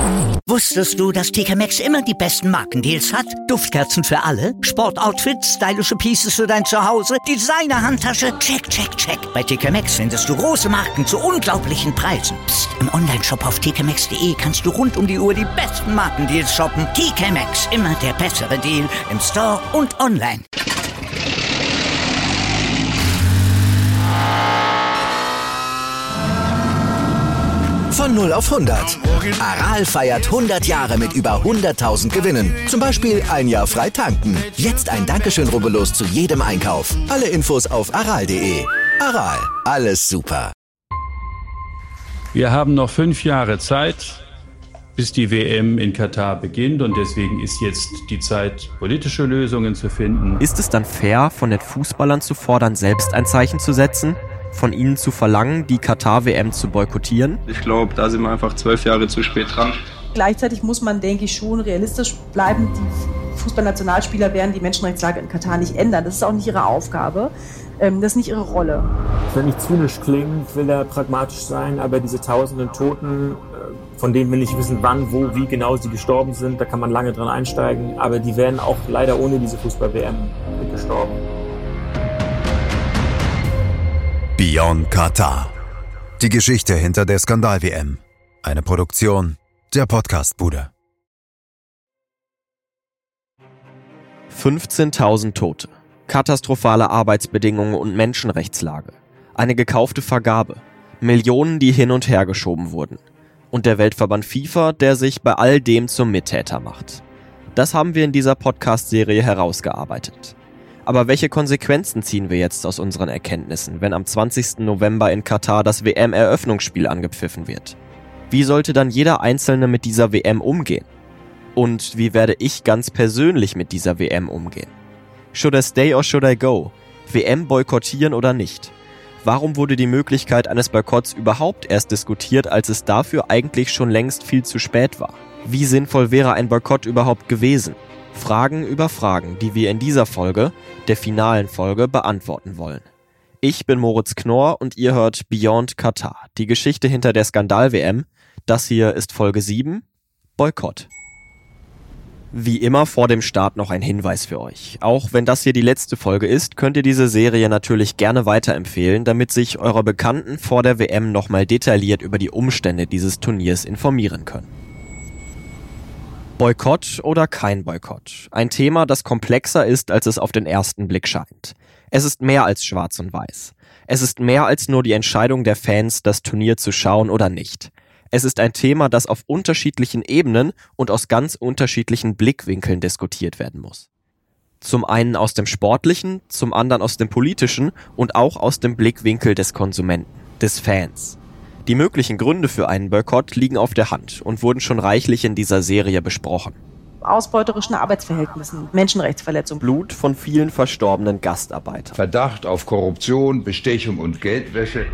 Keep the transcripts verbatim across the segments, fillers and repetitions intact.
Wusstest du, dass T K Maxx immer die besten Markendeals hat? Duftkerzen für alle, Sportoutfits, stylische Pieces für dein Zuhause, Designer-Handtasche, check, check, check. Bei T K Maxx findest du große Marken zu unglaublichen Preisen. Psst. Im Onlineshop auf t k maxx punkt d e kannst du rund um die Uhr die besten Markendeals shoppen. T K Maxx, immer der bessere Deal im Store und online. Von null auf hundert. Aral feiert hundert Jahre mit über hunderttausend Gewinnen. Zum Beispiel ein Jahr frei tanken. Jetzt ein Dankeschön, rubbellos zu jedem Einkauf. Alle Infos auf aral punkt de. Aral, alles super. Wir haben noch fünf Jahre Zeit, bis die W M in Katar beginnt. Und deswegen ist jetzt die Zeit, politische Lösungen zu finden. Ist es dann fair, von den Fußballern zu fordern, selbst ein Zeichen zu setzen? Von ihnen zu verlangen, die Katar-W M zu boykottieren? Ich glaube, da sind wir einfach zwölf Jahre zu spät dran. Gleichzeitig muss man, denke ich, schon realistisch bleiben. Die Fußballnationalspieler werden die Menschenrechtslage in Katar nicht ändern. Das ist auch nicht ihre Aufgabe. Das ist nicht ihre Rolle. Ich will nicht zynisch klingen, ich will da pragmatisch sein, aber diese tausenden Toten, von denen wir nicht wissen, wann, wo, wie genau sie gestorben sind, da kann man lange dran einsteigen, aber die wären auch leider ohne diese Fußball-W M gestorben. Beyond Katar. Die Geschichte hinter der Skandal-W M. Eine Produktion der Podcast-Bude. fünfzehntausend Tote. Katastrophale Arbeitsbedingungen und Menschenrechtslage. Eine gekaufte Vergabe. Millionen, die hin und her geschoben wurden. Und der Weltverband FIFA, der sich bei all dem zum Mittäter macht. Das haben wir in dieser Podcast-Serie herausgearbeitet. Aber welche Konsequenzen ziehen wir jetzt aus unseren Erkenntnissen, wenn am zwanzigsten November in Katar das W M-Eröffnungsspiel angepfiffen wird? Wie sollte dann jeder Einzelne mit dieser W M umgehen? Und wie werde ich ganz persönlich mit dieser W M umgehen? Should I stay or should I go? W M boykottieren oder nicht? Warum wurde die Möglichkeit eines Boykotts überhaupt erst diskutiert, als es dafür eigentlich schon längst viel zu spät war? Wie sinnvoll wäre ein Boykott überhaupt gewesen? Fragen über Fragen, die wir in dieser Folge, der finalen Folge, beantworten wollen. Ich bin Moritz Knorr und ihr hört Beyond Katar, die Geschichte hinter der Skandal-W M. Das hier ist Folge sieben, Boykott. Wie immer vor dem Start noch ein Hinweis für euch. Auch wenn das hier die letzte Folge ist, könnt ihr diese Serie natürlich gerne weiterempfehlen, damit sich eure Bekannten vor der W M nochmal detailliert über die Umstände dieses Turniers informieren können. Boykott oder kein Boykott? Ein Thema, das komplexer ist, als es auf den ersten Blick scheint. Es ist mehr als schwarz und weiß. Es ist mehr als nur die Entscheidung der Fans, das Turnier zu schauen oder nicht. Es ist ein Thema, das auf unterschiedlichen Ebenen und aus ganz unterschiedlichen Blickwinkeln diskutiert werden muss. Zum einen aus dem Sportlichen, zum anderen aus dem Politischen und auch aus dem Blickwinkel des Konsumenten, des Fans. Die möglichen Gründe für einen Boykott liegen auf der Hand und wurden schon reichlich in dieser Serie besprochen. Ausbeuterischen Arbeitsverhältnissen, Menschenrechtsverletzungen. Blut von vielen verstorbenen Gastarbeitern. Verdacht auf Korruption, Bestechung und Geldwäsche.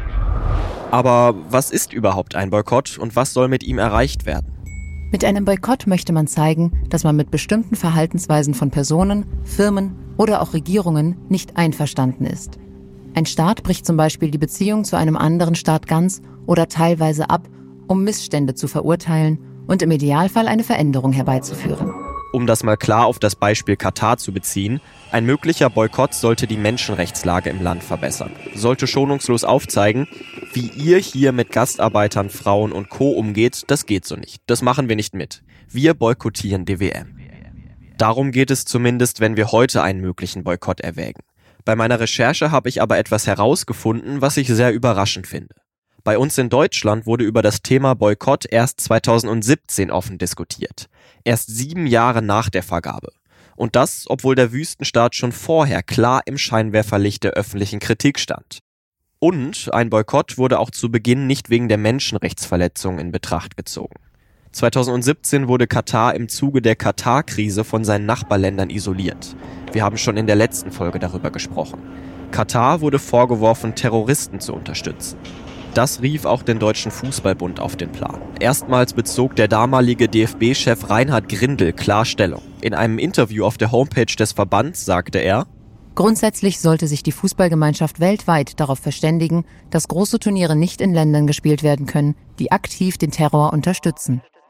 Aber was ist überhaupt ein Boykott und was soll mit ihm erreicht werden? Mit einem Boykott möchte man zeigen, dass man mit bestimmten Verhaltensweisen von Personen, Firmen oder auch Regierungen nicht einverstanden ist. Ein Staat bricht zum Beispiel die Beziehung zu einem anderen Staat ganz oder teilweise ab, um Missstände zu verurteilen und im Idealfall eine Veränderung herbeizuführen. Um das mal klar auf das Beispiel Katar zu beziehen, ein möglicher Boykott sollte die Menschenrechtslage im Land verbessern, sollte schonungslos aufzeigen, wie ihr hier mit Gastarbeitern, Frauen und Co. umgeht, das geht so nicht. Das machen wir nicht mit. Wir boykottieren die W M. Darum geht es zumindest, wenn wir heute einen möglichen Boykott erwägen. Bei meiner Recherche habe ich aber etwas herausgefunden, was ich sehr überraschend finde. Bei uns in Deutschland wurde über das Thema Boykott erst zweitausendsiebzehn offen diskutiert. Erst sieben Jahre nach der Vergabe. Und das, obwohl der Wüstenstaat schon vorher klar im Scheinwerferlicht der öffentlichen Kritik stand. Und ein Boykott wurde auch zu Beginn nicht wegen der Menschenrechtsverletzungen in Betracht gezogen. zweitausendsiebzehn wurde Katar im Zuge der Katar-Krise von seinen Nachbarländern isoliert. Wir haben schon in der letzten Folge darüber gesprochen. Katar wurde vorgeworfen, Terroristen zu unterstützen. Das rief auch den Deutschen Fußballbund auf den Plan. Erstmals bezog der damalige D F B-Chef Reinhard Grindel klar Stellung. In einem Interview auf der Homepage des Verbands sagte er: Grundsätzlich sollte sich die Fußballgemeinschaft weltweit darauf verständigen, dass große Turniere nicht in Ländern gespielt werden können, die aktiv den Terror unterstützen.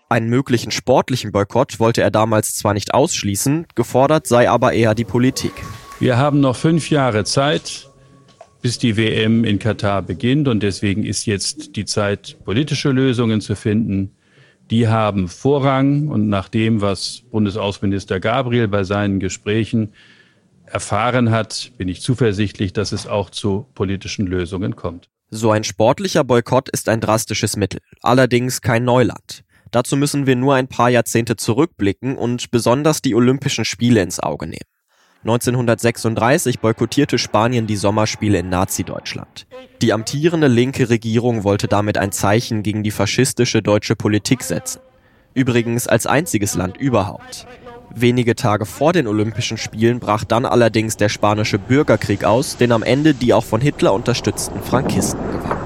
Einen möglichen sportlichen Boykott wollte er damals zwar nicht ausschließen, gefordert sei aber eher die Politik. Wir haben noch fünf Jahre Zeit, bis die W M in Katar beginnt. Und deswegen ist jetzt die Zeit, politische Lösungen zu finden. Die haben Vorrang. Und nach dem, was Bundesaußenminister Gabriel bei seinen Gesprächen erfahren hat, bin ich zuversichtlich, dass es auch zu politischen Lösungen kommt. So ein sportlicher Boykott ist ein drastisches Mittel, allerdings kein Neuland. Dazu müssen wir nur ein paar Jahrzehnte zurückblicken und besonders die Olympischen Spiele ins Auge nehmen. neunzehnhundertsechsunddreißig boykottierte Spanien die Sommerspiele in Nazi-Deutschland. Die amtierende linke Regierung wollte damit ein Zeichen gegen die faschistische deutsche Politik setzen. Übrigens als einziges Land überhaupt. Wenige Tage vor den Olympischen Spielen brach dann allerdings der spanische Bürgerkrieg aus, den am Ende die auch von Hitler unterstützten Frankisten gewannen.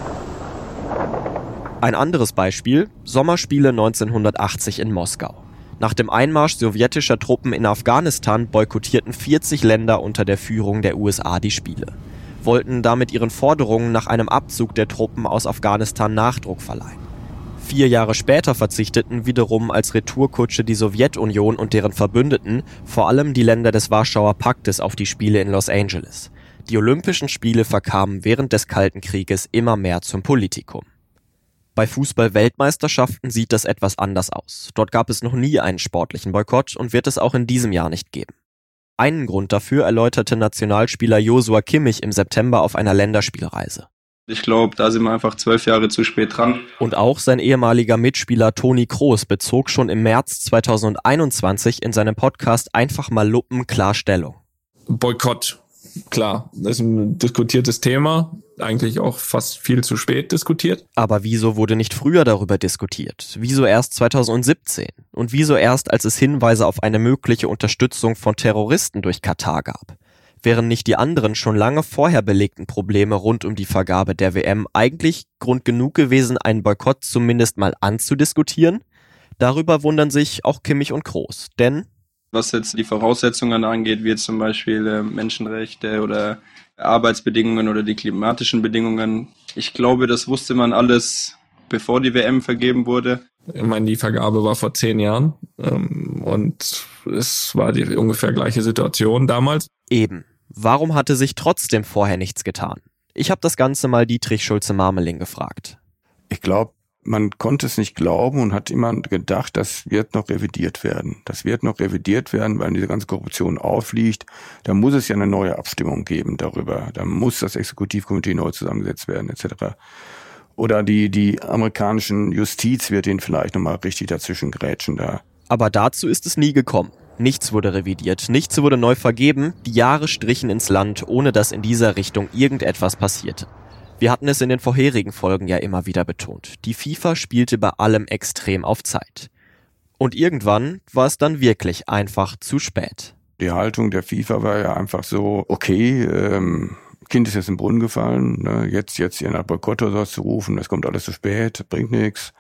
Ein anderes Beispiel: Sommerspiele neunzehnhundertachtzig in Moskau. Nach dem Einmarsch sowjetischer Truppen in Afghanistan boykottierten vierzig Länder unter der Führung der U S A die Spiele, wollten damit ihren Forderungen nach einem Abzug der Truppen aus Afghanistan Nachdruck verleihen. Vier Jahre später verzichteten wiederum als Retourkutsche die Sowjetunion und deren Verbündeten, vor allem die Länder des Warschauer Paktes, auf die Spiele in Los Angeles. Die Olympischen Spiele verkamen während des Kalten Krieges immer mehr zum Politikum. Bei Fußball-Weltmeisterschaften sieht das etwas anders aus. Dort gab es noch nie einen sportlichen Boykott und wird es auch in diesem Jahr nicht geben. Einen Grund dafür erläuterte Nationalspieler Joshua Kimmich im September auf einer Länderspielreise. Ich glaube, da sind wir einfach zwölf Jahre zu spät dran. Und auch sein ehemaliger Mitspieler Toni Kroos bezog schon im März zweitausendeinundzwanzig in seinem Podcast Einfach mal Luppen klar Stellung. Boykott, klar, das ist ein diskutiertes Thema, eigentlich auch fast viel zu spät diskutiert. Aber wieso wurde nicht früher darüber diskutiert? Wieso erst zweitausendsiebzehn? Und wieso erst, als es Hinweise auf eine mögliche Unterstützung von Terroristen durch Katar gab? Wären nicht die anderen schon lange vorher belegten Probleme rund um die Vergabe der W M eigentlich Grund genug gewesen, einen Boykott zumindest mal anzudiskutieren? Darüber wundern sich auch Kimmich und Kroos, denn was jetzt die Voraussetzungen angeht, wie jetzt zum Beispiel äh, Menschenrechte oder Arbeitsbedingungen oder die klimatischen Bedingungen, ich glaube, das wusste man alles, bevor die W M vergeben wurde. Ich meine, die Vergabe war vor zehn Jahren ähm, und es war die ungefähr gleiche Situation damals. Eben. Warum hatte sich trotzdem vorher nichts getan? Ich habe das Ganze mal Dietrich Schulze-Marmeling gefragt. Ich glaube, man konnte es nicht glauben und hat immer gedacht, das wird noch revidiert werden. Das wird noch revidiert werden, weil diese ganze Korruption auffliegt. Da muss es ja eine neue Abstimmung geben darüber. Da muss das Exekutivkomitee neu zusammengesetzt werden, et cetera. Oder die, die amerikanischen Justiz wird ihnen vielleicht nochmal richtig dazwischen grätschen da. Aber dazu ist es nie gekommen. Nichts wurde revidiert, nichts wurde neu vergeben, die Jahre strichen ins Land, ohne dass in dieser Richtung irgendetwas passierte. Wir hatten es in den vorherigen Folgen ja immer wieder betont. Die FIFA spielte bei allem extrem auf Zeit. Und irgendwann war es dann wirklich einfach zu spät. Die Haltung der FIFA war ja einfach so, okay, ähm, Kind ist jetzt im Brunnen gefallen, ne? jetzt jetzt hier nach Boykott oder sowas zu rufen, das kommt alles zu spät, bringt nichts.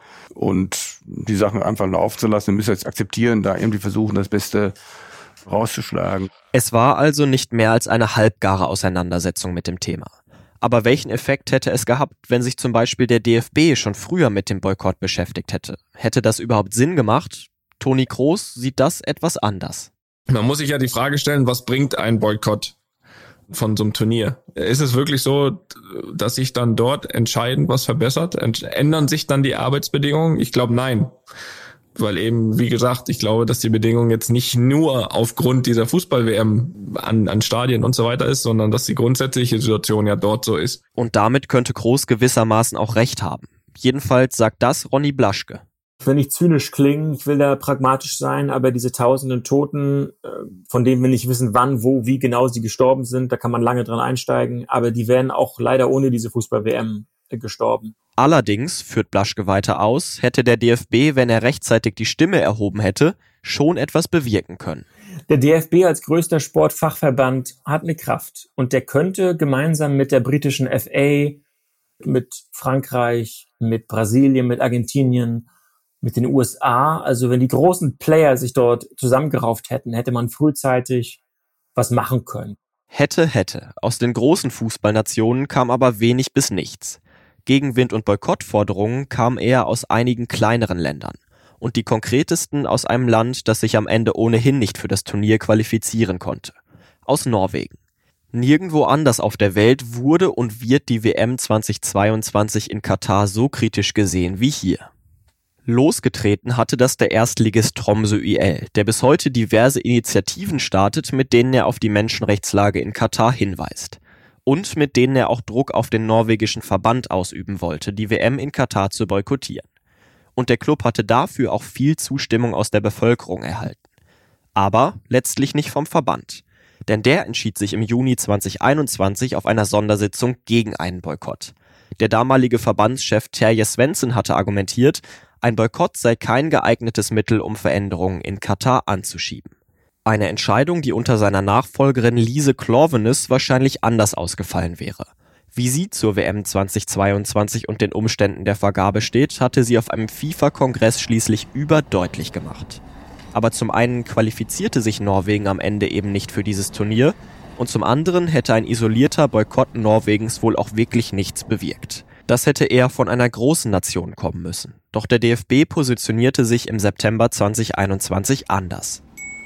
Und die Sachen einfach laufen zu lassen, wir müssen jetzt akzeptieren, da irgendwie versuchen, das Beste rauszuschlagen. Es war also nicht mehr als eine halbgare Auseinandersetzung mit dem Thema. Aber welchen Effekt hätte es gehabt, wenn sich zum Beispiel der D F B schon früher mit dem Boykott beschäftigt hätte? Hätte das überhaupt Sinn gemacht? Toni Kroos sieht das etwas anders. Man muss sich ja die Frage stellen, was bringt ein Boykott von so einem Turnier? Ist es wirklich so, dass sich dann dort entscheidend was verbessert? Ändern sich dann die Arbeitsbedingungen? Ich glaube, nein. Weil eben, wie gesagt, ich glaube, dass die Bedingung jetzt nicht nur aufgrund dieser Fußball-W M an, an Stadien und so weiter ist, sondern dass die grundsätzliche Situation ja dort so ist. Und damit könnte Kroos gewissermaßen auch recht haben. Jedenfalls sagt das Ronny Blaschke. Ich will nicht zynisch klingen, ich will da pragmatisch sein, aber diese tausenden Toten, von denen wir nicht wissen, wann, wo, wie genau sie gestorben sind, da kann man lange dran einsteigen, aber die wären auch leider ohne diese Fußball-W M gestorben. Allerdings, führt Blaschke weiter aus, hätte der D F B, wenn er rechtzeitig die Stimme erhoben hätte, schon etwas bewirken können. Der D F B als größter Sportfachverband hat eine Kraft und der könnte gemeinsam mit der britischen F A, mit Frankreich, mit Brasilien, mit Argentinien, mit den U S A, also wenn die großen Player sich dort zusammengerauft hätten, hätte man frühzeitig was machen können. Hätte, hätte. Aus den großen Fußballnationen kam aber wenig bis nichts. Gegenwind und Boykottforderungen kamen eher aus einigen kleineren Ländern. und die konkretesten aus einem Land, das sich am Ende ohnehin nicht für das Turnier qualifizieren konnte. Aus Norwegen. Nirgendwo anders auf der Welt wurde und wird die W M zweitausendzweiundzwanzig in Katar so kritisch gesehen wie hier. Losgetreten hatte das der Erstligist Tromsø I L, der bis heute diverse Initiativen startet, mit denen er auf die Menschenrechtslage in Katar hinweist. Und mit denen er auch Druck auf den norwegischen Verband ausüben wollte, die W M in Katar zu boykottieren. Und der Club hatte dafür auch viel Zustimmung aus der Bevölkerung erhalten. Aber letztlich nicht vom Verband. Denn der entschied sich im Juni zweitausendeinundzwanzig auf einer Sondersitzung gegen einen Boykott. Der damalige Verbandschef Terje Svensson hatte argumentiert, ein Boykott sei kein geeignetes Mittel, um Veränderungen in Katar anzuschieben. Eine Entscheidung, die unter seiner Nachfolgerin Lise Klaveness wahrscheinlich anders ausgefallen wäre. Wie sie zur W M zweitausendzweiundzwanzig und den Umständen der Vergabe steht, hatte sie auf einem FIFA-Kongress schließlich überdeutlich gemacht. Aber zum einen qualifizierte sich Norwegen am Ende eben nicht für dieses Turnier und zum anderen hätte ein isolierter Boykott Norwegens wohl auch wirklich nichts bewirkt. Das hätte eher von einer großen Nation kommen müssen. Doch der D F B positionierte sich im September zweitausendeinundzwanzig anders.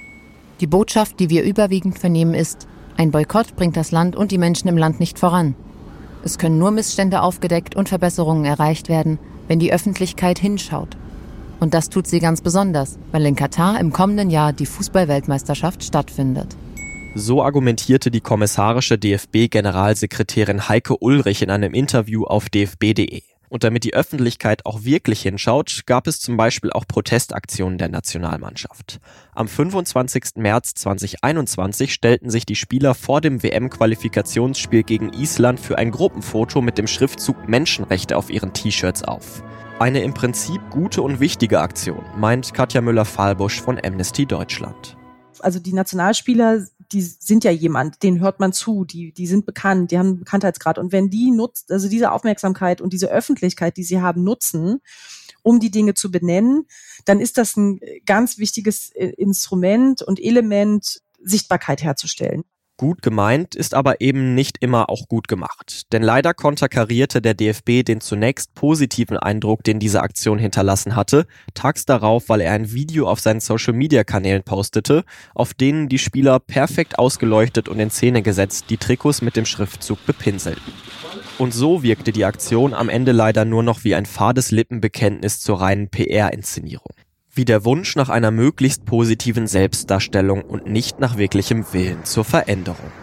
Die Botschaft, die wir überwiegend vernehmen, ist, ein Boykott bringt das Land und die Menschen im Land nicht voran. Es können nur Missstände aufgedeckt und Verbesserungen erreicht werden, wenn die Öffentlichkeit hinschaut. Und das tut sie ganz besonders, weil in Katar im kommenden Jahr die Fußball-Weltmeisterschaft stattfindet. So argumentierte die kommissarische D F B-Generalsekretärin Heike Ulrich in einem Interview auf d f b punkt d e. Und damit die Öffentlichkeit auch wirklich hinschaut, gab es zum Beispiel auch Protestaktionen der Nationalmannschaft. Am fünfundzwanzigsten März zweitausendeinundzwanzig stellten sich die Spieler vor dem W M-Qualifikationsspiel gegen Island für ein Gruppenfoto mit dem Schriftzug Menschenrechte auf ihren T-Shirts auf. Eine im Prinzip gute und wichtige Aktion, meint Katja Müller-Fahlbusch von Amnesty Deutschland. Also die Nationalspieler, die sind ja jemand, denen hört man zu, die, die sind bekannt, die haben einen Bekanntheitsgrad. Und wenn die nutzt, also diese Aufmerksamkeit und diese Öffentlichkeit, die sie haben, nutzen, um die Dinge zu benennen, dann ist das ein ganz wichtiges Instrument und Element, Sichtbarkeit herzustellen. Gut gemeint ist aber eben nicht immer auch gut gemacht. Denn leider konterkarierte der D F B den zunächst positiven Eindruck, den diese Aktion hinterlassen hatte, tags darauf, weil er ein Video auf seinen Social-Media-Kanälen postete, auf denen die Spieler perfekt ausgeleuchtet und in Szene gesetzt die Trikots mit dem Schriftzug bepinselten. Und so wirkte die Aktion am Ende leider nur noch wie ein fades Lippenbekenntnis zur reinen P R-Inszenierung. Wie der Wunsch nach einer möglichst positiven Selbstdarstellung und nicht nach wirklichem Willen zur Veränderung.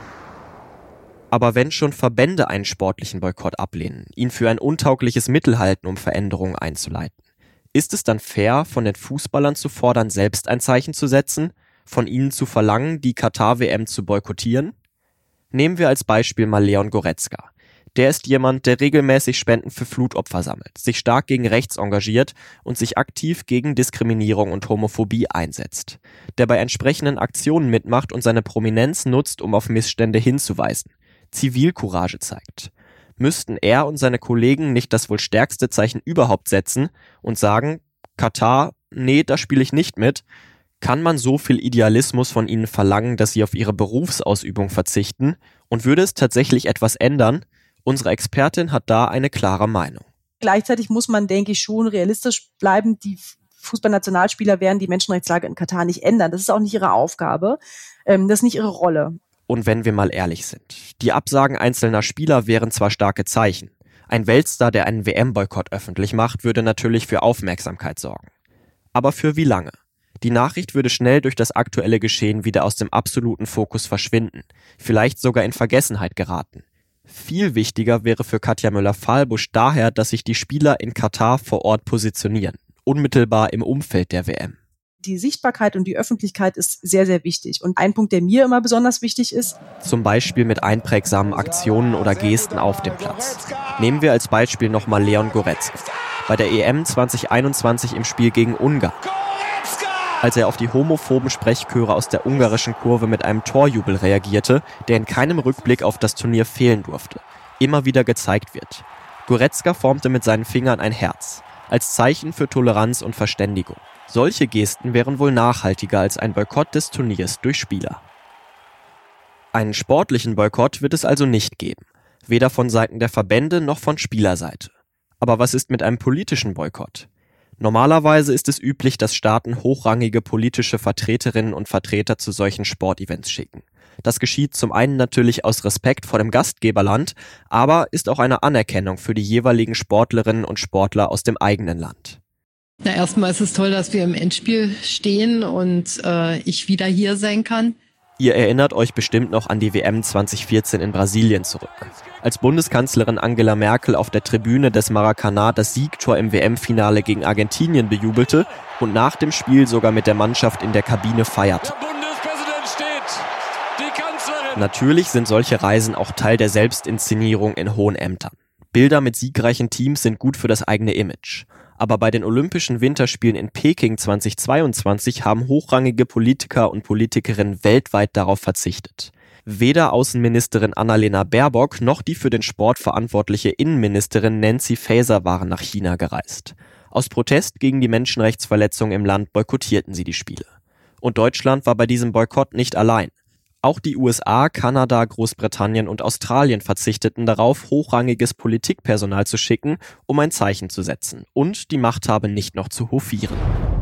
Aber wenn schon Verbände einen sportlichen Boykott ablehnen, ihn für ein untaugliches Mittel halten, um Veränderungen einzuleiten, ist es dann fair, von den Fußballern zu fordern, selbst ein Zeichen zu setzen, von ihnen zu verlangen, die Katar-W M zu boykottieren? Nehmen wir als Beispiel mal Leon Goretzka. Der ist jemand, der regelmäßig Spenden für Flutopfer sammelt, sich stark gegen rechts engagiert und sich aktiv gegen Diskriminierung und Homophobie einsetzt. Der bei entsprechenden Aktionen mitmacht und seine Prominenz nutzt, um auf Missstände hinzuweisen. Zivilcourage zeigt. Müssten er und seine Kollegen nicht das wohl stärkste Zeichen überhaupt setzen und sagen, Katar, nee, da spiele ich nicht mit, kann man so viel Idealismus von ihnen verlangen, dass sie auf ihre Berufsausübung verzichten? Und würde es tatsächlich etwas ändern? Unsere Expertin hat da eine klare Meinung. Gleichzeitig muss man, denke ich, schon realistisch bleiben. Die Fußballnationalspieler werden die Menschenrechtslage in Katar nicht ändern. Das ist auch nicht ihre Aufgabe. Das ist nicht ihre Rolle. Und wenn wir mal ehrlich sind, die Absagen einzelner Spieler wären zwar starke Zeichen. Ein Weltstar, der einen W M-Boykott öffentlich macht, würde natürlich für Aufmerksamkeit sorgen. Aber für wie lange? Die Nachricht würde schnell durch das aktuelle Geschehen wieder aus dem absoluten Fokus verschwinden, vielleicht sogar in Vergessenheit geraten. Viel wichtiger wäre für Katja Müller-Fahlbusch daher, dass sich die Spieler in Katar vor Ort positionieren, unmittelbar im Umfeld der W M. Die Sichtbarkeit und die Öffentlichkeit ist sehr, sehr wichtig. Und ein Punkt, der mir immer besonders wichtig ist, zum Beispiel mit einprägsamen Aktionen oder Gesten auf dem Platz. Nehmen wir als Beispiel nochmal Leon Goretzka. Bei der E M zweitausendeinundzwanzig im Spiel gegen Ungarn. Als er auf die homophoben Sprechchöre aus der ungarischen Kurve mit einem Torjubel reagierte, der in keinem Rückblick auf das Turnier fehlen durfte, immer wieder gezeigt wird. Goretzka formte mit seinen Fingern ein Herz, als Zeichen für Toleranz und Verständigung. Solche Gesten wären wohl nachhaltiger als ein Boykott des Turniers durch Spieler. Einen sportlichen Boykott wird es also nicht geben, weder von Seiten der Verbände noch von Spielerseite. Aber was ist mit einem politischen Boykott? Normalerweise ist es üblich, dass Staaten hochrangige politische Vertreterinnen und Vertreter zu solchen Sportevents schicken. Das geschieht zum einen natürlich aus Respekt vor dem Gastgeberland, aber ist auch eine Anerkennung für die jeweiligen Sportlerinnen und Sportler aus dem eigenen Land. Na, erstmal ist es toll, dass wir im Endspiel stehen und äh, ich wieder hier sein kann. Ihr erinnert euch bestimmt noch an die W M zwanzig vierzehn in Brasilien zurück. Als Bundeskanzlerin Angela Merkel auf der Tribüne des Maracanã das Siegtor im W M-Finale gegen Argentinien bejubelte und nach dem Spiel sogar mit der Mannschaft in der Kabine feierte. Der Bundespräsident steht, die Kanzlerin. Natürlich sind solche Reisen auch Teil der Selbstinszenierung in hohen Ämtern. Bilder mit siegreichen Teams sind gut für das eigene Image. Aber bei den Olympischen Winterspielen in Peking zweitausendzweiundzwanzig haben hochrangige Politiker und Politikerinnen weltweit darauf verzichtet. Weder Außenministerin Annalena Baerbock noch die für den Sport verantwortliche Innenministerin Nancy Faeser waren nach China gereist. Aus Protest gegen die Menschenrechtsverletzungen im Land boykottierten sie die Spiele. Und Deutschland war bei diesem Boykott nicht allein. Auch die U S A, Kanada, Großbritannien und Australien verzichteten darauf, hochrangiges Politikpersonal zu schicken, um ein Zeichen zu setzen und die Machthabe nicht noch zu hofieren.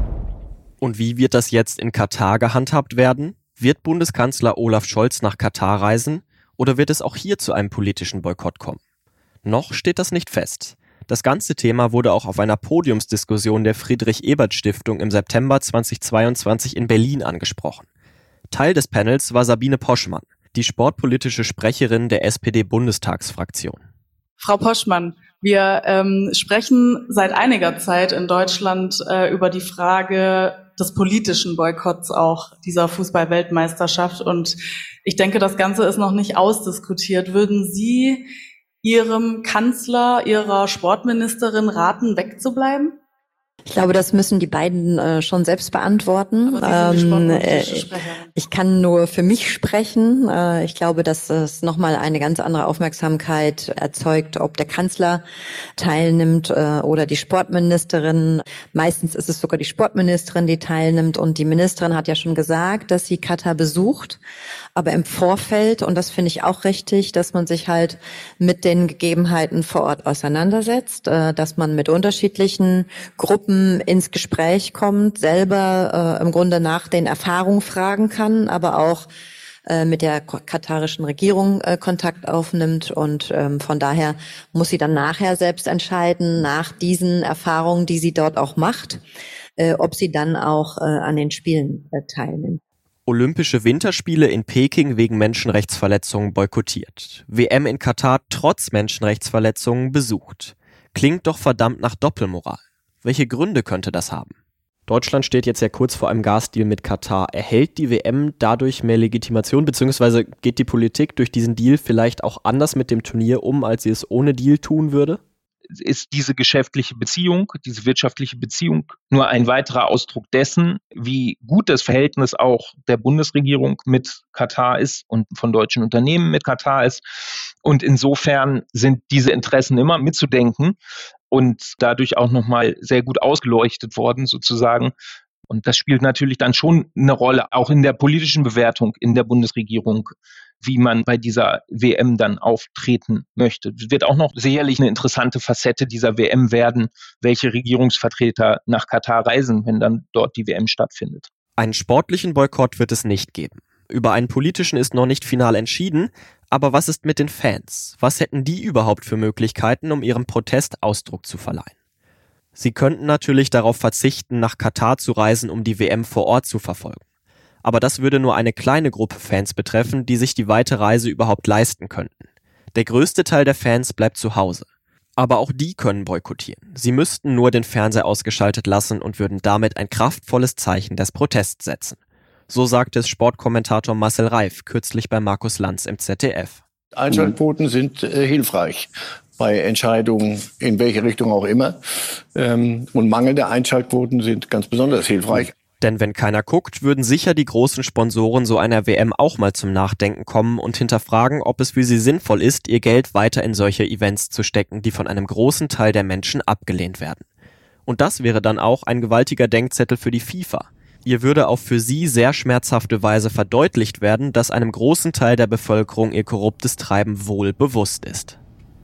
Und wie wird das jetzt in Katar gehandhabt werden? Wird Bundeskanzler Olaf Scholz nach Katar reisen oder wird es auch hier zu einem politischen Boykott kommen? Noch steht das nicht fest. Das ganze Thema wurde auch auf einer Podiumsdiskussion der Friedrich-Ebert-Stiftung im September zweitausendzweiundzwanzig in Berlin angesprochen. Teil des Panels war Sabine Poschmann, die sportpolitische Sprecherin der S P D-Bundestagsfraktion. Frau Poschmann, wir ähm, sprechen seit einiger Zeit in Deutschland äh, über die Frage des politischen Boykotts auch dieser Fußball-Weltmeisterschaft. Und ich denke, das Ganze ist noch nicht ausdiskutiert. Würden Sie Ihrem Kanzler, Ihrer Sportministerin raten, wegzubleiben? Ich glaube, das müssen die beiden äh, schon selbst beantworten. Ähm, äh, ich kann nur für mich sprechen. Äh, ich glaube, dass es nochmal eine ganz andere Aufmerksamkeit erzeugt, ob der Kanzler teilnimmt äh, oder die Sportministerin. Meistens ist es sogar die Sportministerin, die teilnimmt. Und die Ministerin hat ja schon gesagt, dass sie Katar besucht. Aber im Vorfeld, und das finde ich auch richtig, dass man sich halt mit den Gegebenheiten vor Ort auseinandersetzt, äh, dass man mit unterschiedlichen Gruppen ins Gespräch kommt, selber äh, im Grunde nach den Erfahrungen fragen kann, aber auch äh, mit der katarischen Regierung äh, Kontakt aufnimmt. Und ähm, von daher muss sie dann nachher selbst entscheiden, nach diesen Erfahrungen, die sie dort auch macht, äh, ob sie dann auch äh, an den Spielen äh, teilnimmt. Olympische Winterspiele in Peking wegen Menschenrechtsverletzungen boykottiert. W M in Katar trotz Menschenrechtsverletzungen besucht. Klingt doch verdammt nach Doppelmoral. Welche Gründe könnte das haben? Deutschland steht jetzt ja kurz vor einem Gasdeal mit Katar. Erhält die W M dadurch mehr Legitimation, beziehungsweise geht die Politik durch diesen Deal vielleicht auch anders mit dem Turnier um, als sie es ohne Deal tun würde? Ist diese geschäftliche Beziehung, diese wirtschaftliche Beziehung nur ein weiterer Ausdruck dessen, wie gut das Verhältnis auch der Bundesregierung mit Katar ist und von deutschen Unternehmen mit Katar ist. Und insofern sind diese Interessen immer mitzudenken und dadurch auch nochmal sehr gut ausgeleuchtet worden sozusagen. Und das spielt natürlich dann schon eine Rolle, auch in der politischen Bewertung in der Bundesregierung, wie man bei dieser W M dann auftreten möchte. Es wird auch noch sicherlich eine interessante Facette dieser W M werden, welche Regierungsvertreter nach Katar reisen, wenn dann dort die W M stattfindet. Einen sportlichen Boykott wird es nicht geben. Über einen politischen ist noch nicht final entschieden, aber was ist mit den Fans? Was hätten die überhaupt für Möglichkeiten, um ihrem Protest Ausdruck zu verleihen? Sie könnten natürlich darauf verzichten, nach Katar zu reisen, um die W M vor Ort zu verfolgen. Aber das würde nur eine kleine Gruppe Fans betreffen, die sich die weite Reise überhaupt leisten könnten. Der größte Teil der Fans bleibt zu Hause. Aber auch die können boykottieren. Sie müssten nur den Fernseher ausgeschaltet lassen und würden damit ein kraftvolles Zeichen des Protests setzen. So sagte es Sportkommentator Marcel Reif kürzlich bei Markus Lanz im Z D F. Einschaltquoten sind äh, hilfreich bei Entscheidungen in welche Richtung auch immer. Ähm, und mangelnde Einschaltquoten sind ganz besonders hilfreich. Denn wenn keiner guckt, würden sicher die großen Sponsoren so einer W M auch mal zum Nachdenken kommen und hinterfragen, ob es für sie sinnvoll ist, ihr Geld weiter in solche Events zu stecken, die von einem großen Teil der Menschen abgelehnt werden. Und das wäre dann auch ein gewaltiger Denkzettel für die FIFA. Ihr würde auf für sie sehr schmerzhafte Weise verdeutlicht werden, dass einem großen Teil der Bevölkerung ihr korruptes Treiben wohl bewusst ist.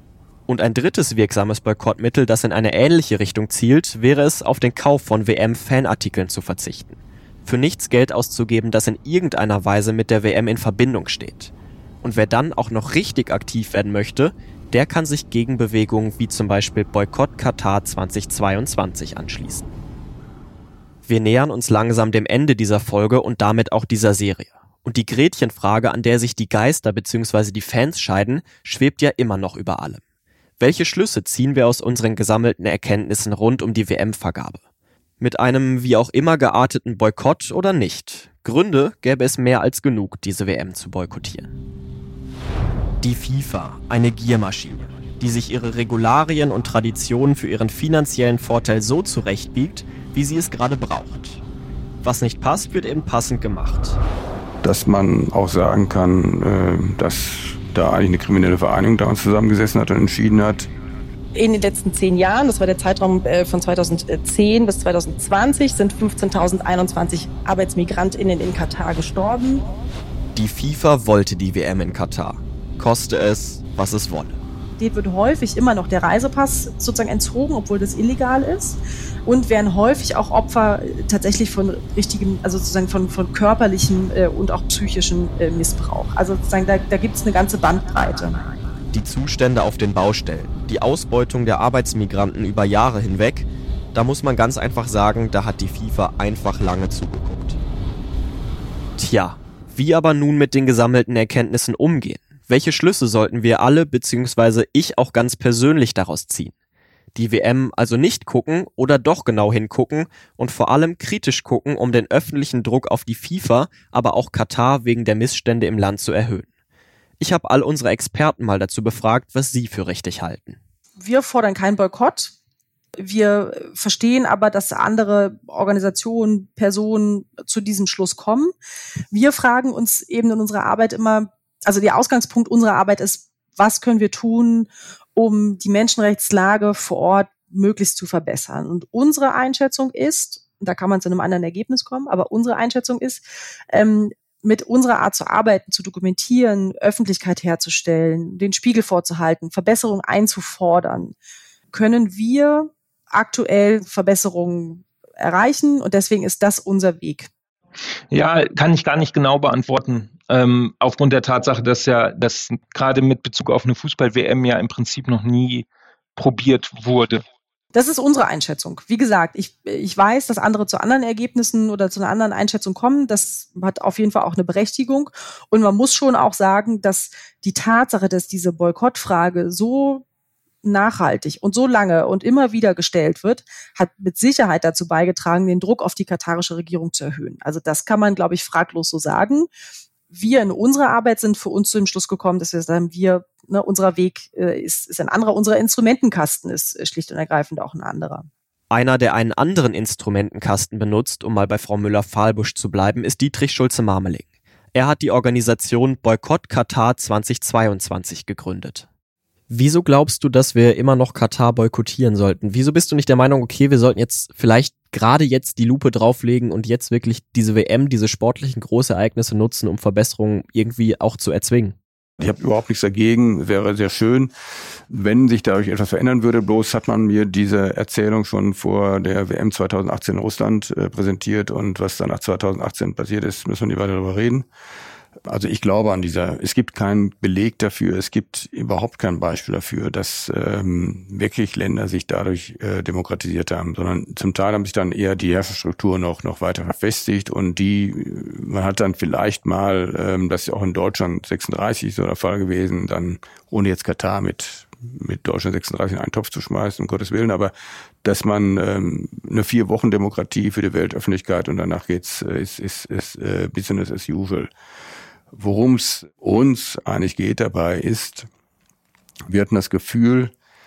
Und ein drittes wirksames Boykottmittel, das in eine ähnliche Richtung zielt, wäre es, auf den Kauf von W M-Fanartikeln zu verzichten. Für nichts Geld auszugeben, das in irgendeiner Weise mit der W M in Verbindung steht. Und wer dann auch noch richtig aktiv werden möchte, der kann sich Gegenbewegungen wie zum Beispiel Boykott Katar zweitausendzweiundzwanzig anschließen. Wir nähern uns langsam dem Ende dieser Folge und damit auch dieser Serie. Und die Gretchenfrage, an der sich die Geister bzw. die Fans scheiden, schwebt ja immer noch über allem. Welche Schlüsse ziehen wir aus unseren gesammelten Erkenntnissen rund um die W M-Vergabe? Mit einem wie auch immer gearteten Boykott oder nicht? Gründe gäbe es mehr als genug, diese W M zu boykottieren. Die FIFA, eine Giermaschine, die sich ihre Regularien und Traditionen für ihren finanziellen Vorteil so zurechtbiegt, wie sie es gerade braucht. Was nicht passt, wird eben passend gemacht. Dass man auch sagen kann, dass da eigentlich eine kriminelle Vereinigung da uns zusammengesessen hat und entschieden hat. In den letzten zehn Jahren, das war der Zeitraum von zweitausendzehn bis zweitausendzwanzig, sind fünfzehntausendeinundzwanzig ArbeitsmigrantInnen in Katar gestorben. Die FIFA wollte die W M in Katar. Koste es, was es wolle. Denen wird häufig immer noch der Reisepass sozusagen entzogen, obwohl das illegal ist. Und werden häufig auch Opfer tatsächlich von richtigem, also sozusagen von, von körperlichem äh, und auch psychischem äh, Missbrauch. Also sozusagen da, da gibt es eine ganze Bandbreite. Die Zustände auf den Baustellen, die Ausbeutung der Arbeitsmigranten über Jahre hinweg, da muss man ganz einfach sagen, da hat die FIFA einfach lange zugeguckt. Tja, wie aber nun mit den gesammelten Erkenntnissen umgehen? Welche Schlüsse sollten wir alle bzw. ich auch ganz persönlich daraus ziehen? Die W M also nicht gucken oder doch genau hingucken und vor allem kritisch gucken, um den öffentlichen Druck auf die FIFA, aber auch Katar wegen der Missstände im Land zu erhöhen. Ich habe all unsere Experten mal dazu befragt, was sie für richtig halten. Wir fordern keinen Boykott. Wir verstehen aber, dass andere Organisationen, Personen zu diesem Schluss kommen. Wir fragen uns eben in unserer Arbeit immer, also der Ausgangspunkt unserer Arbeit ist, was können wir tun, um die Menschenrechtslage vor Ort möglichst zu verbessern. Und unsere Einschätzung ist, da kann man zu einem anderen Ergebnis kommen, aber unsere Einschätzung ist, ähm, mit unserer Art zu arbeiten, zu dokumentieren, Öffentlichkeit herzustellen, den Spiegel vorzuhalten, Verbesserungen einzufordern, können wir aktuell Verbesserungen erreichen und deswegen ist das unser Weg. Ja, kann ich gar nicht genau beantworten. Ähm, aufgrund der Tatsache, dass ja das gerade mit Bezug auf eine Fußball-W M ja im Prinzip noch nie probiert wurde. Das ist unsere Einschätzung. Wie gesagt, ich, ich weiß, dass andere zu anderen Ergebnissen oder zu einer anderen Einschätzung kommen. Das hat auf jeden Fall auch eine Berechtigung. Und man muss schon auch sagen, dass die Tatsache, dass diese Boykottfrage so nachhaltig und so lange und immer wieder gestellt wird, hat mit Sicherheit dazu beigetragen, den Druck auf die katarische Regierung zu erhöhen. Also das kann man, glaube ich, fraglos so sagen. Wir in unserer Arbeit sind für uns zu dem Schluss gekommen, dass wir sagen, wir, ne, unser Weg äh, ist, ist ein anderer, unser Instrumentenkasten ist äh, schlicht und ergreifend auch ein anderer. Einer, der einen anderen Instrumentenkasten benutzt, um mal bei Frau Müller-Fahlbusch zu bleiben, ist Dietrich Schulze-Marmeling. Er hat die Organisation Boykott Katar zweitausendzweiundzwanzig gegründet. Wieso glaubst du, dass wir immer noch Katar boykottieren sollten? Wieso bist du nicht der Meinung, okay, wir sollten jetzt vielleicht gerade jetzt die Lupe drauflegen und jetzt wirklich diese W M, diese sportlichen Großereignisse nutzen, um Verbesserungen irgendwie auch zu erzwingen? Ich habe überhaupt nichts dagegen. Wäre sehr schön, wenn sich dadurch etwas verändern würde. Bloß hat man mir diese Erzählung schon vor der W M zweitausendachtzehn in Russland äh, präsentiert und was dann nach zweitausendachtzehn passiert ist, müssen wir nicht weiter darüber reden. Also ich glaube an dieser, es gibt keinen Beleg dafür, es gibt überhaupt kein Beispiel dafür, dass ähm, wirklich Länder sich dadurch äh, demokratisiert haben, sondern zum Teil haben sich dann eher die Herrscherstrukturen noch noch weiter verfestigt und die, man hat dann vielleicht mal, ähm, das ist auch in Deutschland sechsunddreißig so der Fall gewesen, dann ohne jetzt Katar mit mit Deutschland sechsunddreißig in einen Topf zu schmeißen, um Gottes Willen, aber dass man ähm, eine vier Wochen Demokratie für die Weltöffentlichkeit und danach geht's äh, ist ist ist äh, Business as usual. Worum es uns eigentlich geht dabei ist, wir hatten das Gefühl,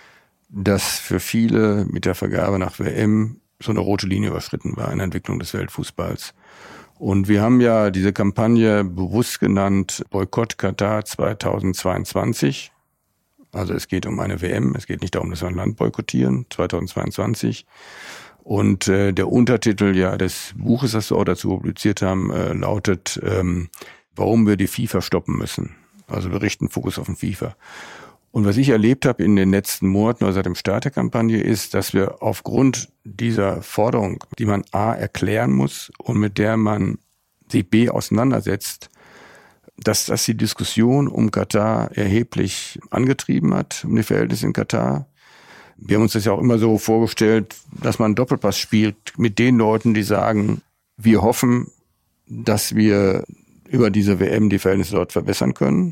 dass für viele mit der Vergabe nach W M so eine rote Linie überschritten war in der Entwicklung des Weltfußballs. Und wir haben ja diese Kampagne bewusst genannt Boykott Katar zweitausendzweiundzwanzig. Also es geht um eine W M, es geht nicht darum, dass wir ein Land boykottieren, zweitausendzweiundzwanzig. Und äh, der Untertitel ja des Buches, das wir auch dazu publiziert haben, äh, lautet ähm, warum wir die FIFA stoppen müssen. Also wir richten Fokus auf den FIFA. Und was ich erlebt habe in den letzten Monaten oder seit dem Start der Kampagne ist, dass wir aufgrund dieser Forderung, die man A erklären muss und mit der man sich B auseinandersetzt, dass das die Diskussion um Katar erheblich angetrieben hat, um die Verhältnisse in Katar. Wir haben uns das ja auch immer so vorgestellt, dass man einen Doppelpass spielt mit den Leuten, die sagen, wir hoffen, dass wir über diese W M die Verhältnisse dort verbessern können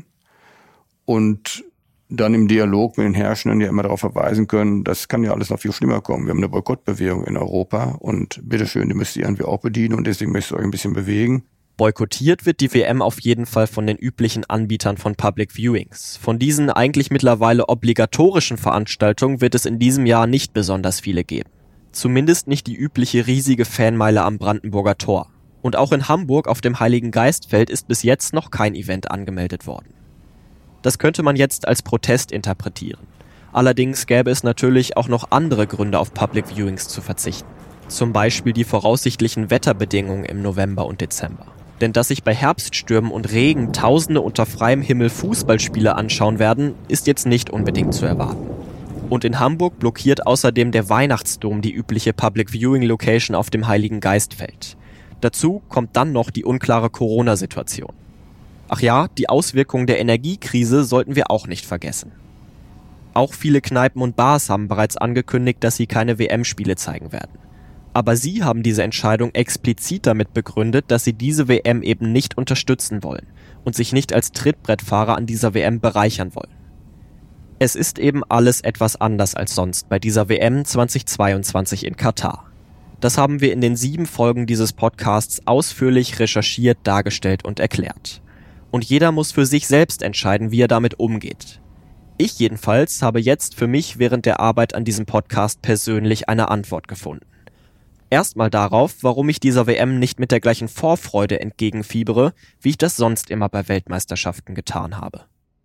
und dann im Dialog mit den Herrschenden ja immer darauf verweisen können, das kann ja alles noch viel schlimmer kommen. Wir haben eine Boykottbewegung in Europa und bitteschön, die müsst ihr irgendwie auch bedienen und deswegen müsst ihr euch ein bisschen bewegen. Boykottiert wird die W M auf jeden Fall von den üblichen Anbietern von Public Viewings. Von diesen eigentlich mittlerweile obligatorischen Veranstaltungen wird es in diesem Jahr nicht besonders viele geben. Zumindest nicht die übliche riesige Fanmeile am Brandenburger Tor. Und auch in Hamburg auf dem Heiligen Geistfeld ist bis jetzt noch kein Event angemeldet worden. Das könnte man jetzt als Protest interpretieren. Allerdings gäbe es natürlich auch noch andere Gründe, auf Public Viewings zu verzichten. Zum Beispiel die voraussichtlichen Wetterbedingungen im November und Dezember. Denn dass sich bei Herbststürmen und Regen Tausende unter freiem Himmel Fußballspiele anschauen werden, ist jetzt nicht unbedingt zu erwarten. Und in Hamburg blockiert außerdem der Weihnachtsdom die übliche Public Viewing Location auf dem Heiligen Geistfeld. Dazu kommt dann noch die unklare Corona-Situation. Ach ja, die Auswirkungen der Energiekrise sollten wir auch nicht vergessen. Auch viele Kneipen und Bars haben bereits angekündigt, dass sie keine W M-Spiele zeigen werden. Aber sie haben diese Entscheidung explizit damit begründet, dass sie diese W M eben nicht unterstützen wollen und sich nicht als Trittbrettfahrer an dieser W M bereichern wollen. Es ist eben alles etwas anders als sonst bei dieser W M zweitausendzweiundzwanzig in Katar. Das haben wir in den sieben Folgen dieses Podcasts ausführlich recherchiert, dargestellt und erklärt. Und jeder muss für sich selbst entscheiden, wie er damit umgeht. Ich jedenfalls habe jetzt für mich während der Arbeit an diesem Podcast persönlich eine Antwort gefunden. Erstmal darauf, warum ich dieser W M nicht mit der gleichen Vorfreude entgegenfiebere, wie ich das sonst immer bei Weltmeisterschaften getan habe.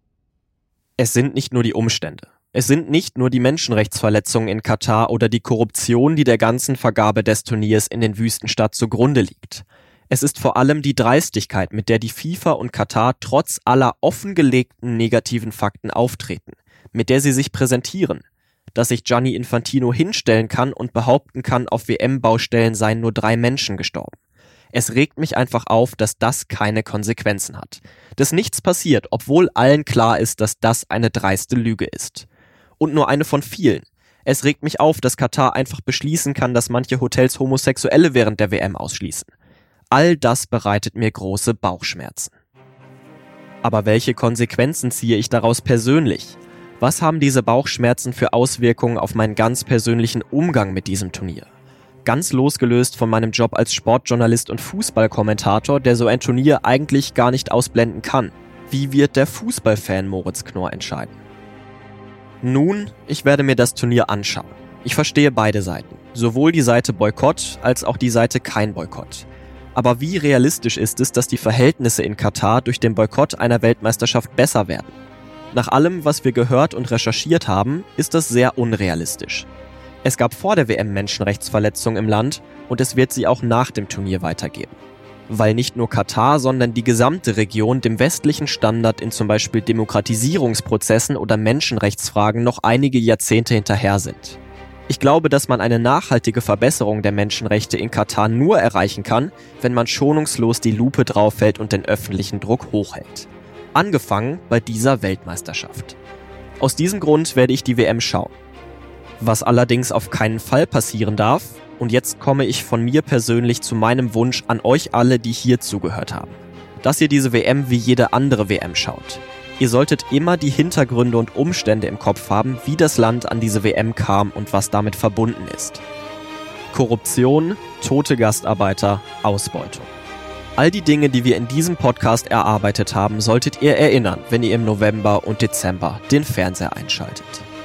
Es sind nicht nur die Umstände. Es sind nicht nur die Menschenrechtsverletzungen in Katar oder die Korruption, die der ganzen Vergabe des Turniers in den Wüstenstadt zugrunde liegt. Es ist vor allem die Dreistigkeit, mit der die FIFA und Katar trotz aller offengelegten negativen Fakten auftreten, mit der sie sich präsentieren, dass sich Gianni Infantino hinstellen kann und behaupten kann, auf W M-Baustellen seien nur drei Menschen gestorben. Es regt mich einfach auf, dass das keine Konsequenzen hat. Dass nichts passiert, obwohl allen klar ist, dass das eine dreiste Lüge ist. Und nur eine von vielen. Es regt mich auf, dass Katar einfach beschließen kann, dass manche Hotels Homosexuelle während der W M ausschließen. All das bereitet mir große Bauchschmerzen. Aber welche Konsequenzen ziehe ich daraus persönlich? Was haben diese Bauchschmerzen für Auswirkungen auf meinen ganz persönlichen Umgang mit diesem Turnier? Ganz losgelöst von meinem Job als Sportjournalist und Fußballkommentator, der so ein Turnier eigentlich gar nicht ausblenden kann. Wie wird der Fußballfan Moritz Knorr entscheiden? Nun, ich werde mir das Turnier anschauen. Ich verstehe beide Seiten. Sowohl die Seite Boykott als auch die Seite kein Boykott. Aber wie realistisch ist es, dass die Verhältnisse in Katar durch den Boykott einer Weltmeisterschaft besser werden? Nach allem, was wir gehört und recherchiert haben, ist das sehr unrealistisch. Es gab vor der W M Menschenrechtsverletzungen im Land und es wird sie auch nach dem Turnier weitergeben. Weil nicht nur Katar, sondern die gesamte Region dem westlichen Standard in zum Beispiel Demokratisierungsprozessen oder Menschenrechtsfragen noch einige Jahrzehnte hinterher sind. Ich glaube, dass man eine nachhaltige Verbesserung der Menschenrechte in Katar nur erreichen kann, wenn man schonungslos die Lupe draufhält und den öffentlichen Druck hochhält. Angefangen bei dieser Weltmeisterschaft. Aus diesem Grund werde ich die W M schauen. Was allerdings auf keinen Fall passieren darf, und jetzt komme ich von mir persönlich zu meinem Wunsch an euch alle, die hier zugehört haben. Dass ihr diese W M wie jede andere W M schaut. Ihr solltet immer die Hintergründe und Umstände im Kopf haben, wie das Land an diese W M kam und was damit verbunden ist. Korruption, tote Gastarbeiter, Ausbeutung. All die Dinge, die wir in diesem Podcast erarbeitet haben, solltet ihr erinnern, wenn ihr im November und Dezember den Fernseher einschaltet.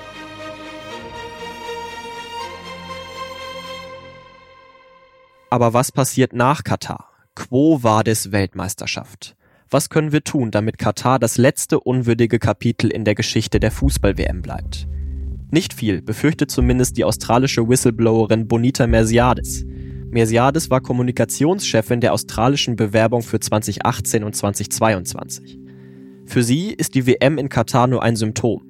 Aber was passiert nach Katar? Quo vadis Weltmeisterschaft? Was können wir tun, damit Katar das letzte unwürdige Kapitel in der Geschichte der Fußball-W M bleibt? Nicht viel, befürchtet zumindest die australische Whistleblowerin Bonita Mersiades. Mersiades war Kommunikationschefin der australischen Bewerbung für zwanzig achtzehn und zwanzig zweiundzwanzig. Für sie ist die W M in Katar nur ein Symptom.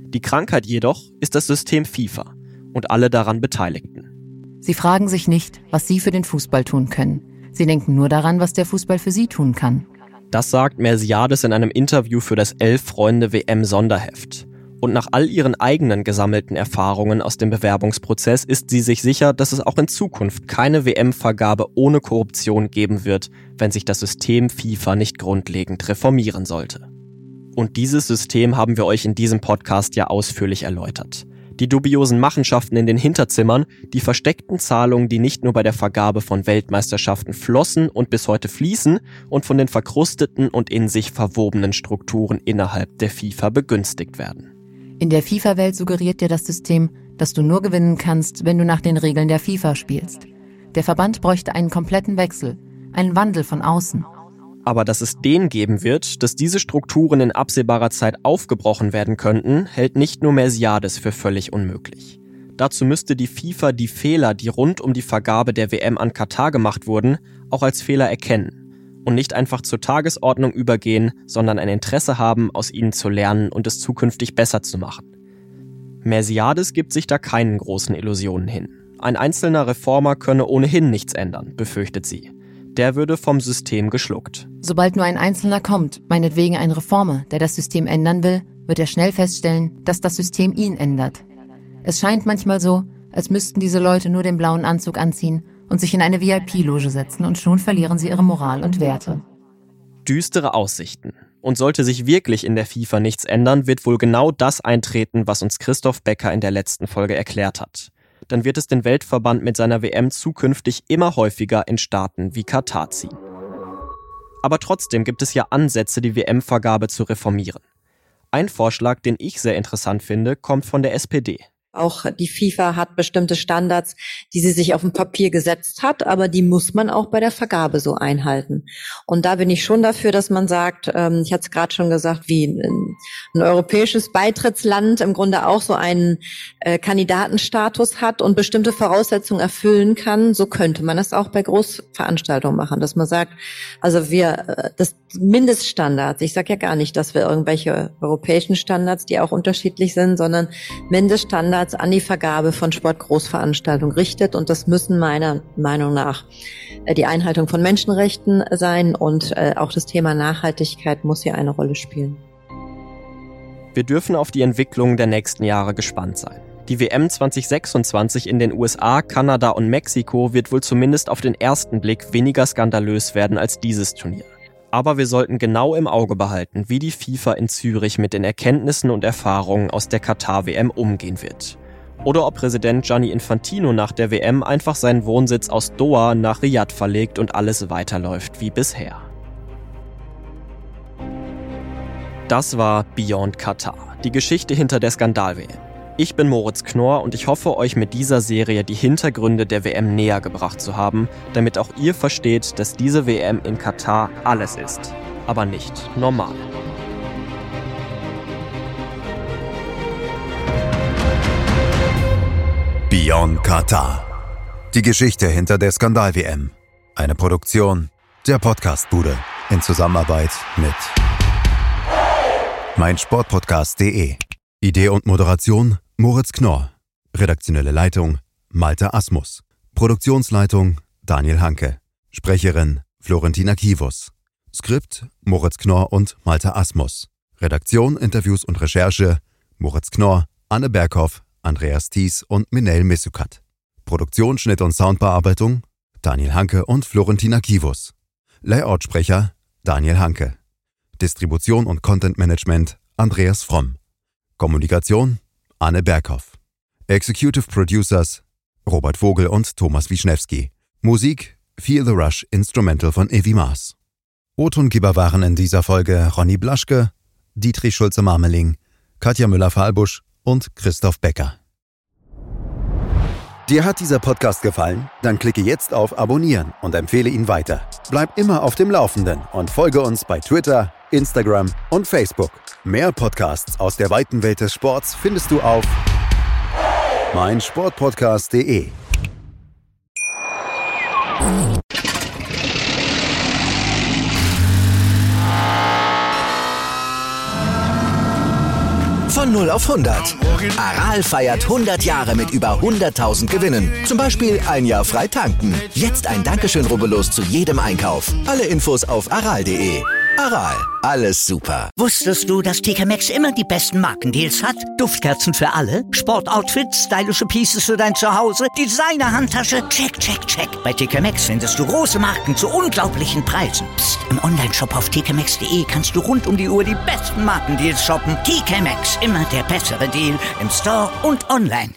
Die Krankheit jedoch ist das System FIFA und alle daran Beteiligten. Sie fragen sich nicht, was sie für den Fußball tun können. Sie denken nur daran, was der Fußball für sie tun kann. Das sagt Mersiades in einem Interview für das Elf-Freunde-W M-Sonderheft. Und nach all ihren eigenen gesammelten Erfahrungen aus dem Bewerbungsprozess ist sie sich sicher, dass es auch in Zukunft keine W M-Vergabe ohne Korruption geben wird, wenn sich das System FIFA nicht grundlegend reformieren sollte. Und dieses System haben wir euch in diesem Podcast ja ausführlich erläutert. Die dubiosen Machenschaften in den Hinterzimmern, die versteckten Zahlungen, die nicht nur bei der Vergabe von Weltmeisterschaften flossen und bis heute fließen und von den verkrusteten und in sich verwobenen Strukturen innerhalb der FIFA begünstigt werden. In der FIFA-Welt suggeriert dir das System, dass du nur gewinnen kannst, wenn du nach den Regeln der FIFA spielst. Der Verband bräuchte einen kompletten Wechsel, einen Wandel von außen. Aber dass es den geben wird, dass diese Strukturen in absehbarer Zeit aufgebrochen werden könnten, hält nicht nur Mersiades für völlig unmöglich. Dazu müsste die FIFA die Fehler, die rund um die Vergabe der W M an Katar gemacht wurden, auch als Fehler erkennen und nicht einfach zur Tagesordnung übergehen, sondern ein Interesse haben, aus ihnen zu lernen und es zukünftig besser zu machen. Mersiades gibt sich da keinen großen Illusionen hin. Ein einzelner Reformer könne ohnehin nichts ändern, befürchtet sie. Der würde vom System geschluckt. Sobald nur ein Einzelner kommt, meinetwegen ein Reformer, der das System ändern will, wird er schnell feststellen, dass das System ihn ändert. Es scheint manchmal so, als müssten diese Leute nur den blauen Anzug anziehen und sich in eine V I P-Loge setzen und schon verlieren sie ihre Moral und Werte. Düstere Aussichten. Und sollte sich wirklich in der FIFA nichts ändern, wird wohl genau das eintreten, was uns Christoph Becker in der letzten Folge erklärt hat. Dann wird es den Weltverband mit seiner W M zukünftig immer häufiger in Staaten wie Katar ziehen. Aber trotzdem gibt es ja Ansätze, die W M-Vergabe zu reformieren. Ein Vorschlag, den ich sehr interessant finde, kommt von der S P D. Auch die FIFA hat bestimmte Standards, die sie sich auf dem Papier gesetzt hat, aber die muss man auch bei der Vergabe so einhalten. Und da bin ich schon dafür, dass man sagt, ähm, ich hatte es gerade schon gesagt, wie ein, ein europäisches Beitrittsland im Grunde auch so einen äh, Kandidatenstatus hat und bestimmte Voraussetzungen erfüllen kann, so könnte man das auch bei Großveranstaltungen machen, dass man sagt, also wir, äh, das Mindeststandards, ich sage ja gar nicht, dass wir irgendwelche europäischen Standards, die auch unterschiedlich sind, sondern Mindeststandards an die Vergabe von Sportgroßveranstaltungen richtet. Und das müssen meiner Meinung nach die Einhaltung von Menschenrechten sein und auch das Thema Nachhaltigkeit muss hier eine Rolle spielen. Wir dürfen auf die Entwicklung der nächsten Jahre gespannt sein. Die W M zwanzig sechsundzwanzig in den U S A, Kanada und Mexiko wird wohl zumindest auf den ersten Blick weniger skandalös werden als dieses Turnier. Aber wir sollten genau im Auge behalten, wie die FIFA in Zürich mit den Erkenntnissen und Erfahrungen aus der Katar-W M umgehen wird. Oder ob Präsident Gianni Infantino nach der W M einfach seinen Wohnsitz aus Doha nach Riyadh verlegt und alles weiterläuft wie bisher. Das war Beyond Katar, die Geschichte hinter der Skandal-W M. Ich bin Moritz Knorr und ich hoffe, euch mit dieser Serie die Hintergründe der W M näher gebracht zu haben, damit auch ihr versteht, dass diese W M in Katar alles ist, aber nicht normal. Beyond Katar. Die Geschichte hinter der Skandal-W M. Eine Produktion der Podcastbude in Zusammenarbeit mit meinsportpodcast punkt de. Idee und Moderation Moritz Knorr. Redaktionelle Leitung Malte Asmus. Produktionsleitung Daniel Hanke. Sprecherin Florentina Kivus. Skript Moritz Knorr und Malte Asmus. Redaktion, Interviews und Recherche Moritz Knorr, Anne Berghoff, Andreas Thies und Minel Missukat. Produktion, Schnitt und Soundbearbeitung Daniel Hanke und Florentina Kivus. Layoutsprecher Daniel Hanke. Distribution und Content Management Andreas Fromm. Kommunikation Anne Berghoff. Executive Producers Robert Vogel und Thomas Wischnewski. Musik Feel the Rush Instrumental von Evi Maas. O-Tongeber waren in dieser Folge Ronny Blaschke, Dietrich Schulze-Marmeling, Katja Müller-Fahlbusch und Christoph Becker. Dir hat dieser Podcast gefallen? Dann klicke jetzt auf Abonnieren und empfehle ihn weiter. Bleib immer auf dem Laufenden und folge uns bei Twitter, Instagram und Facebook. Mehr Podcasts aus der weiten Welt des Sports findest du auf meinsportpodcast punkt de. Von null auf hundert. Aral feiert hundert Jahre mit über hunderttausend Gewinnen. Zum Beispiel ein Jahr frei tanken. Jetzt ein Dankeschön, rubbellos zu jedem Einkauf. Alle Infos auf aral punkt de. Aral, alles super. Wusstest du, dass T K Maxx immer die besten Markendeals hat? Duftkerzen für alle, Sportoutfits, stylische Pieces für dein Zuhause, Designer-Handtasche, check, check, check. Bei T K Maxx findest du große Marken zu unglaublichen Preisen. Psst. Im Onlineshop auf t k maxx punkt de kannst du rund um die Uhr die besten Markendeals shoppen. T K Maxx, immer der bessere Deal im Store und online.